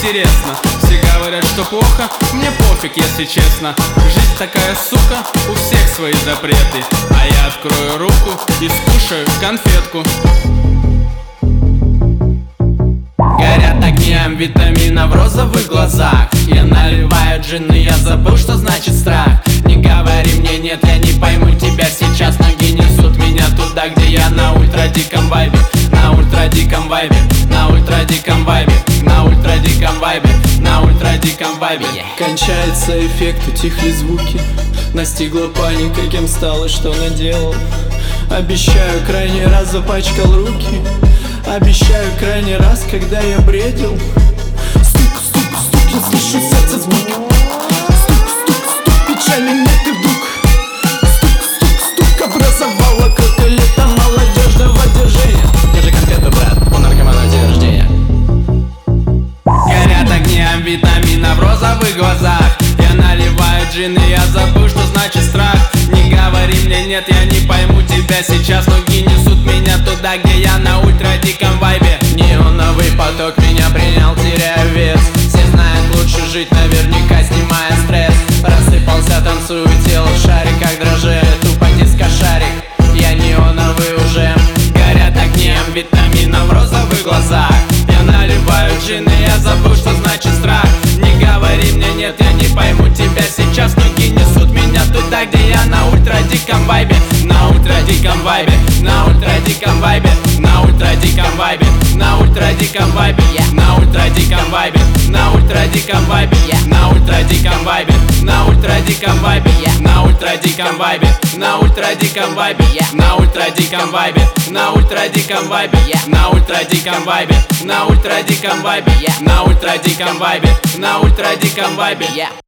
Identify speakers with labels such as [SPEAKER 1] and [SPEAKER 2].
[SPEAKER 1] интересно. Все говорят, что плохо, мне пофиг, если честно. Жизнь такая, сука, у всех свои запреты. А я открою руку и скушаю конфетку. Горят огни амфетамина в розовых глазах. Я наливаю джин, и я забыл, что значит страх. Не говори мне нет, я не пойму тебя сейчас. Ноги несут меня туда, где я на ультрадиком вайбе. На ультрадиком вайбе, на ультрадиком вайбе, на ультрадиком вайбе, на ультрадиком вайбе.
[SPEAKER 2] Кончается эффект, утихли звуки. Настигла паника, кем стал и что наделал. Обещаю, крайний раз запачкал руки. Обещаю, крайний раз, когда я бредил. Стук, стук, стук, я слышу сердце звуки. Стук, стук, стук, печальный нет и вдруг. Стук, стук, стук, образовала круг элита молодежного движения.
[SPEAKER 3] Держи конфету, брат, у наркомана день рождения.
[SPEAKER 1] Горят огни амфетамина в розовых глазах. Я наливаю джин, и я забыл, что значит страх. Не говори мне нет, я не пойму тебя сейчас. Ноги несут меня туда, где я на ультрадиком вайбе.
[SPEAKER 3] Неоновый поток меня принял, теряя вес. Все знают, лучше жить наверняка, снимая стресс. Рассыпался, танцую, тело в шариках дрожит. Тупо дискошарик, я неоновый уже.
[SPEAKER 1] Горят огни амфетамина в розовых глазах. Я наливаю джин, и я забыл, что значит страх. Не говори мне нет, я не пойму тебя сейчас. Ноги несут меня туда, где я на ультрадиком вайбе. На ультрадиком вайбе, на ультрадиком вайбе, на ультрадиком вайбе, на ультрадиком вайбе, на ультрадиком вайбе, на ультрадиком вайбе, на ультрадиком вайбе, на ультрадиком вайбе, на ультрадиком вайбе, на ультрадиком вайбе, на ультрадиком вайбе, на ультрадиком вайбе, на ультрадиком вайбе, на ультрадиком вайбе, на ультрадиком вайбе, на ультрадиком вайбе.